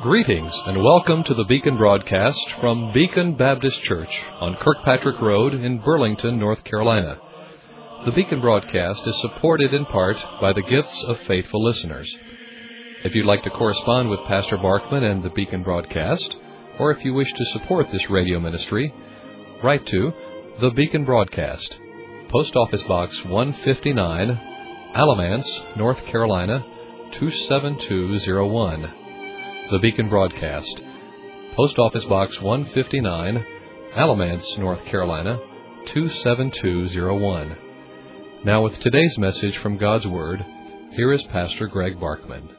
Greetings and welcome to the Beacon broadcast from Beacon Baptist Church on Kirkpatrick Road in Burlington, North Carolina. The Beacon broadcast is supported in part by the gifts of faithful listeners. If you'd like to correspond with Pastor Barkman and the Beacon broadcast, or if you wish to support this radio ministry, write to the Beacon broadcast, Post Office Box 159, Alamance, North Carolina 27201. The Beacon broadcast, Post Office Box 159, Alamance, North Carolina 27201. Now with today's message from God's Word, here is Pastor Greg Barkman.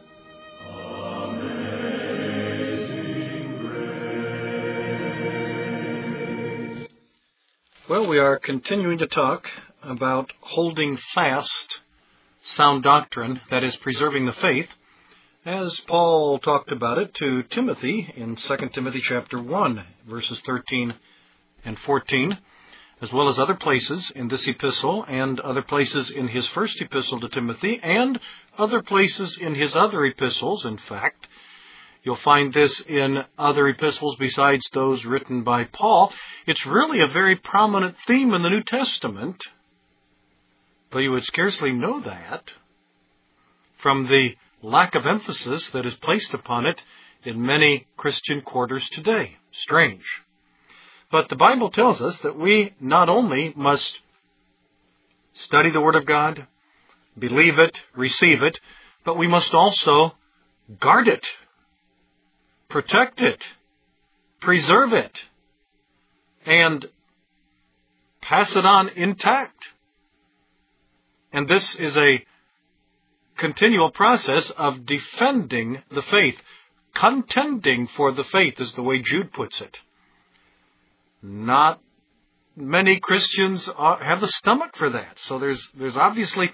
Well, we are continuing to talk about holding fast sound doctrine, that is, preserving the faith, as Paul talked about it to Timothy in 2 Timothy chapter 1, verses 13 and 14, as well as other places in this epistle and other places in his first epistle to Timothy and other places in his other epistles. In fact, you'll find this in other epistles besides those written by Paul. It's really a very prominent theme in the New Testament, but you would scarcely know that from the lack of emphasis that is placed upon it in many Christian quarters today. Strange. But the Bible tells us that we not only must study the Word of God, believe it, receive it, but we must also guard it, protect it, preserve it, and pass it on intact. And this is a continual process of defending the faith. Contending for the faith is the way Jude puts it. Not many Christians have the stomach for that. So there's obviously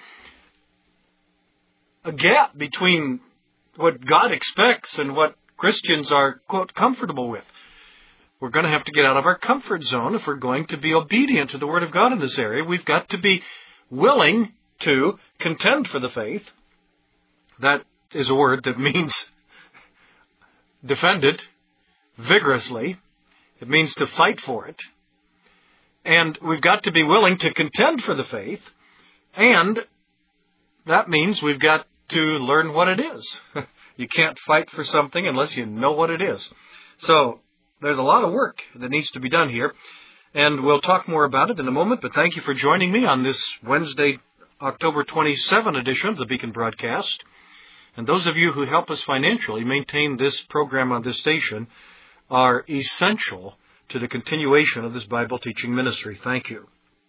a gap between what God expects and what Christians are, quote, comfortable with. We're going to have to get out of our comfort zone if we're going to be obedient to the Word of God in this area. We've got to be willing to contend for the faith. That is a word that means defend it vigorously. It means to fight for it. And we've got to be willing to contend for the faith. And that means we've got to learn what it is. You can't fight for something unless you know what it is. So there's a lot of work that needs to be done here. And we'll talk more about it in a moment. But thank you for joining me on this Wednesday, October 27 edition of the Beacon broadcast. And those of you who help us financially maintain this program on this station are essential to the continuation of this Bible teaching ministry. Thank you.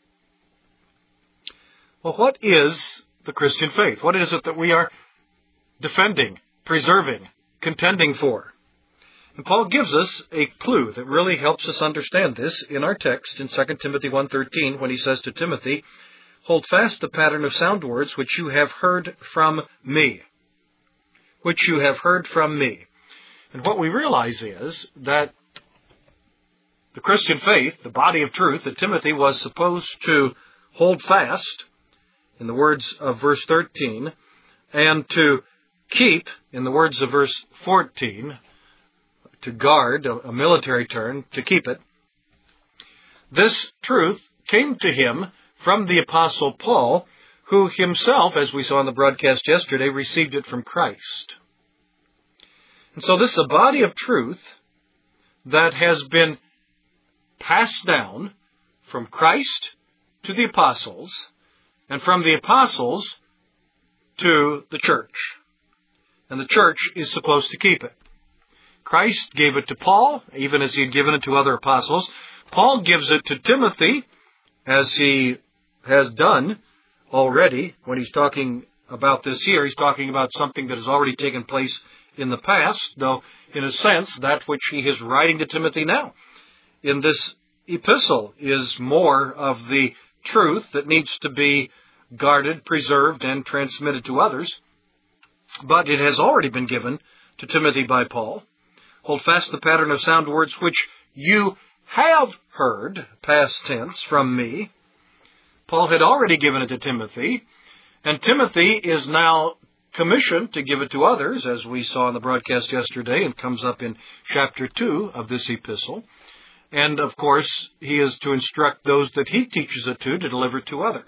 Well, what is the Christian faith? What is it that we are defending, preserving, contending for? And Paul gives us a clue that really helps us understand this in our text in 2 Timothy 1:13 when he says to Timothy, "Hold fast the pattern of sound words which you have heard from me." Which you have heard from me. And what we realize is that the Christian faith, the body of truth that Timothy was supposed to hold fast, in the words of verse 13, and to keep, in the words of verse 14, to guard, a military term, to keep it. This truth came to him from the Apostle Paul, who himself, as we saw in the broadcast yesterday, received it from Christ. And so this is a body of truth that has been passed down from Christ to the apostles, and from the apostles to the church. And the church is supposed to keep it. Christ gave it to Paul, even as he had given it to other apostles. Paul gives it to Timothy, as he has done already. When he's talking about this here, he's talking about something that has already taken place in the past, though in a sense that which he is writing to Timothy now in this epistle is more of the truth that needs to be guarded, preserved, and transmitted to others. But it has already been given to Timothy by Paul. Hold fast the pattern of sound words which you have heard, past tense, from me. Paul had already given it to Timothy, and Timothy is now commissioned to give it to others, as we saw in the broadcast yesterday, and comes up in chapter 2 of this epistle. And, of course, he is to instruct those that he teaches it to deliver to others.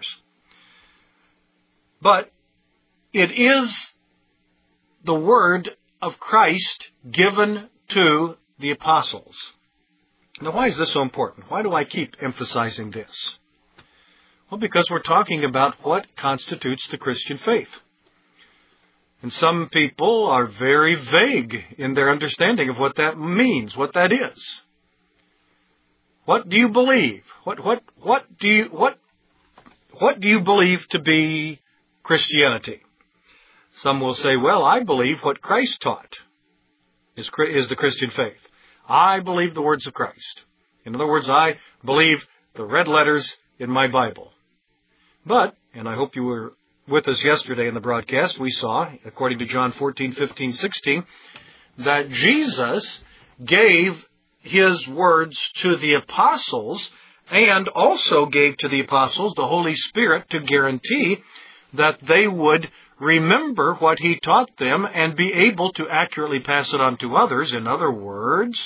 But it is the word of Christ given to the apostles. Now, why is this so important? Why do I keep emphasizing this? Well, because we're talking about what constitutes the Christian faith. And some people are very vague in their understanding of what that means, what that is. What do you believe? What do you believe to be Christianity? Some will say, well, I believe what Christ taught is the Christian faith. I believe the words of Christ. In other words, I believe the red letters in my Bible. But, and I hope you were with us yesterday in the broadcast, we saw, according to John 14, 15, 16, that Jesus gave his words to the apostles and also gave to the apostles the Holy Spirit to guarantee that they would remember what he taught them and be able to accurately pass it on to others. In other words,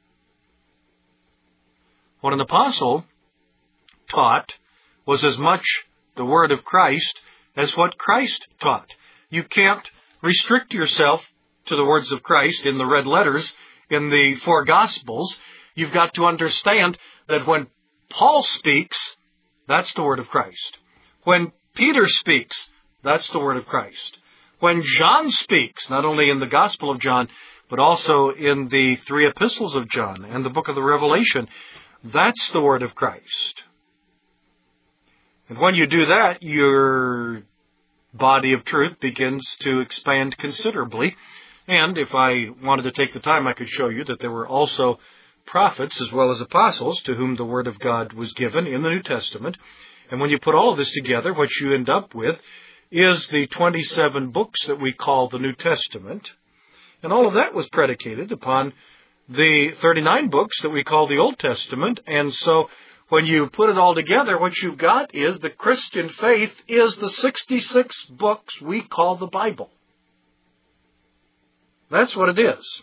what an apostle taught was as much the word of Christ as what Christ taught. You can't restrict yourself to the words of Christ in the red letters in the four Gospels. You've got to understand that when Paul speaks, that's the word of Christ. When Peter speaks, that's the word of Christ. When John speaks, not only in the Gospel of John, but also in the three epistles of John and the book of the Revelation, that's the word of Christ. And when you do that, your body of truth begins to expand considerably. And if I wanted to take the time, I could show you that there were also prophets as well as apostles to whom the Word of God was given in the New Testament. And when you put all of this together, what you end up with is the 27 books that we call the New Testament. And all of that was predicated upon the 39 books that we call the Old Testament. And so when you put it all together, what you've got is the Christian faith is the 66 books we call the Bible. That's what it is.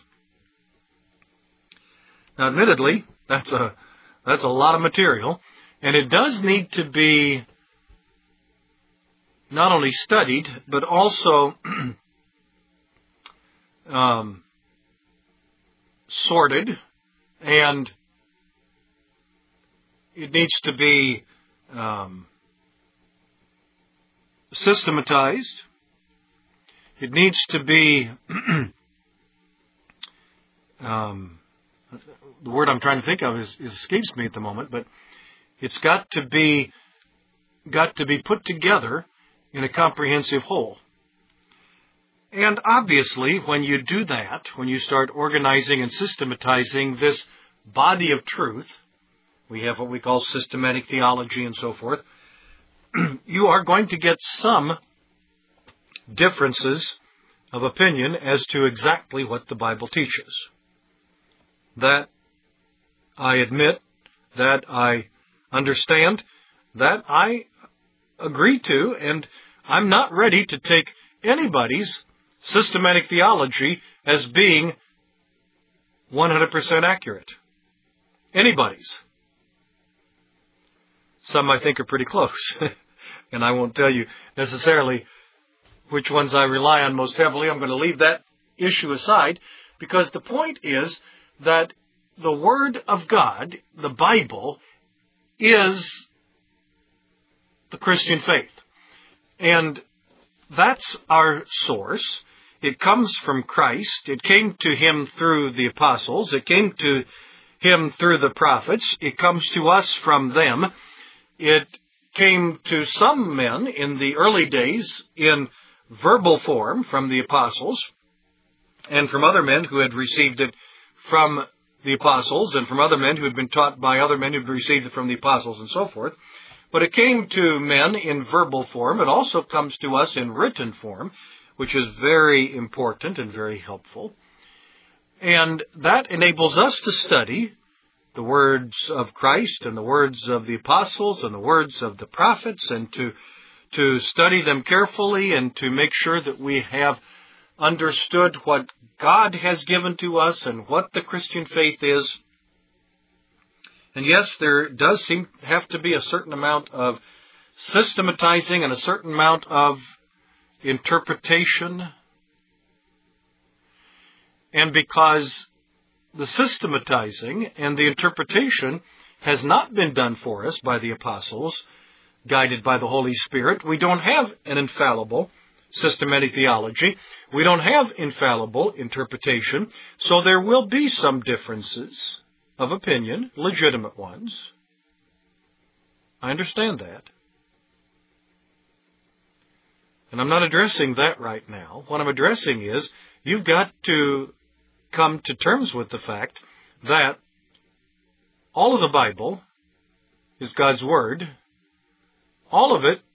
Now, admittedly, that's a lot of material, and it does need to be not only studied, but also sorted, and it needs to be systematized. It needs to be the word I'm trying to think of escapes me at the moment, but it's got to be put together in a comprehensive whole. And obviously, when you do that, when you start organizing and systematizing this body of truth, we have what we call systematic theology and so forth, you are going to get some differences of opinion as to exactly what the Bible teaches. That I admit, that I understand, that I agree to, and I'm not ready to take anybody's systematic theology as being 100% accurate. Anybody's. Some I think are pretty close. And I won't tell you necessarily which ones I rely on most heavily. I'm going to leave that issue aside, because the point is that the Word of God, the Bible, is the Christian faith. And that's our source. It comes from Christ. It came to Him through the apostles. It came to Him through the prophets. It comes to us from them. It came to some men in the early days in verbal form from the apostles, and from other men who had received it from the apostles, and from other men who had been taught by other men who had received it from the apostles, and so forth. But it came to men in verbal form. It also comes to us in written form, which is very important and very helpful. And that enables us to study the words of Christ and the words of the apostles and the words of the prophets, and to to study them carefully and to make sure that we have understood what God has given to us and what the Christian faith is. And yes, there does seem to have to be a certain amount of systematizing and a certain amount of interpretation. And because the systematizing and the interpretation has not been done for us by the apostles, guided by the Holy Spirit, we don't have an infallible systematic theology. We don't have infallible interpretation. So there will be some differences of opinion, legitimate ones. I understand that. And I'm not addressing that right now. What I'm addressing is you've got to come to terms with the fact that all of the Bible is God's Word. All of it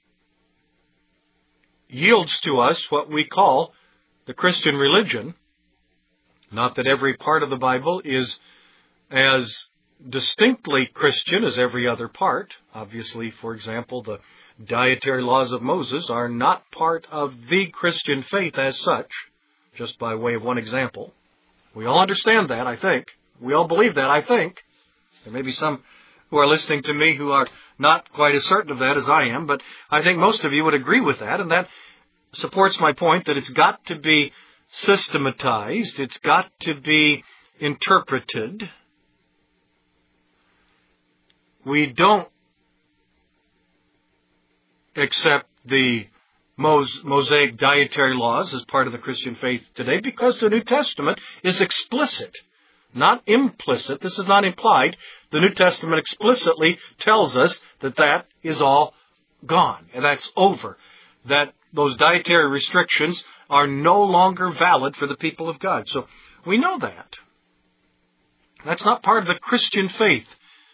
yields to us what we call the Christian religion. Not that every part of the Bible is as distinctly Christian as every other part. Obviously, for example, the dietary laws of Moses are not part of the Christian faith as such, just by way of one example. We all understand that, I think. We all believe that, I think. There may be some who are listening to me who are not quite as certain of that as I am, but I think most of you would agree with that, and that supports my point that it's got to be systematized, it's got to be interpreted. We don't accept the Mosaic dietary laws as part of the Christian faith today because the New Testament is explicit, not implicit. This is not implied. The New Testament explicitly tells us that that is all gone, and that's over, that those dietary restrictions are no longer valid for the people of God. So we know that. That's not part of the Christian faith.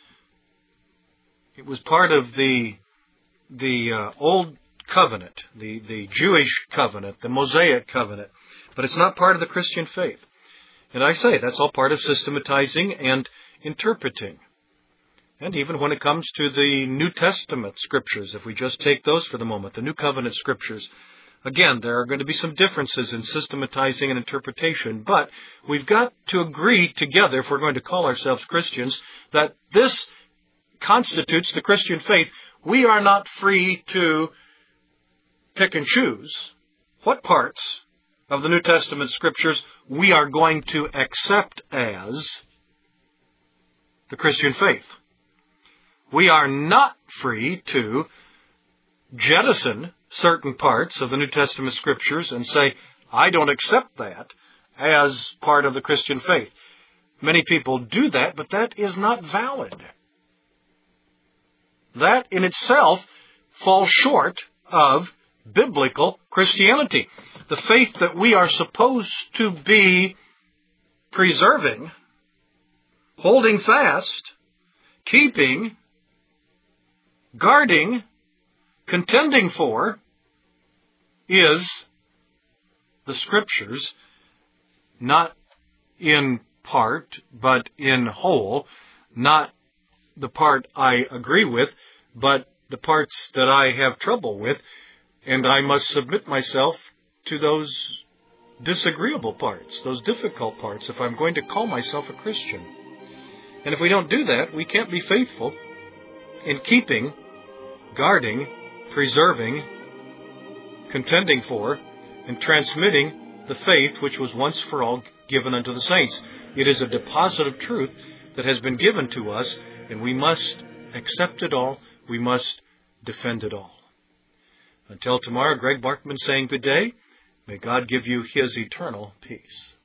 It was part of the Old Covenant, the Jewish covenant, the Mosaic covenant, but it's not part of the Christian faith. And I say that's all part of systematizing and interpreting. And even when it comes to the New Testament scriptures, if we just take those for the moment, the New Covenant scriptures, again, there are going to be some differences in systematizing and interpretation, but we've got to agree together, if we're going to call ourselves Christians, that this constitutes the Christian faith. We are not free to pick and choose what parts of the New Testament scriptures we are going to accept as the Christian faith. We are not free to jettison certain parts of the New Testament scriptures and say, I don't accept that as part of the Christian faith. Many people do that, but that is not valid. That in itself falls short of biblical Christianity. The faith that we are supposed to be preserving, holding fast, keeping, guarding, contending for, is the Scriptures, not in part, but in whole, not the part I agree with, but the parts that I have trouble with, and I must submit myself to those disagreeable parts, those difficult parts, if I'm going to call myself a Christian. And if we don't do that, we can't be faithful in keeping, guarding, preserving, contending for, and transmitting the faith which was once for all given unto the saints. It is a deposit of truth that has been given to us, and we must accept it all. We must defend it all. Until tomorrow, Greg Barkman saying good day. May God give you His eternal peace.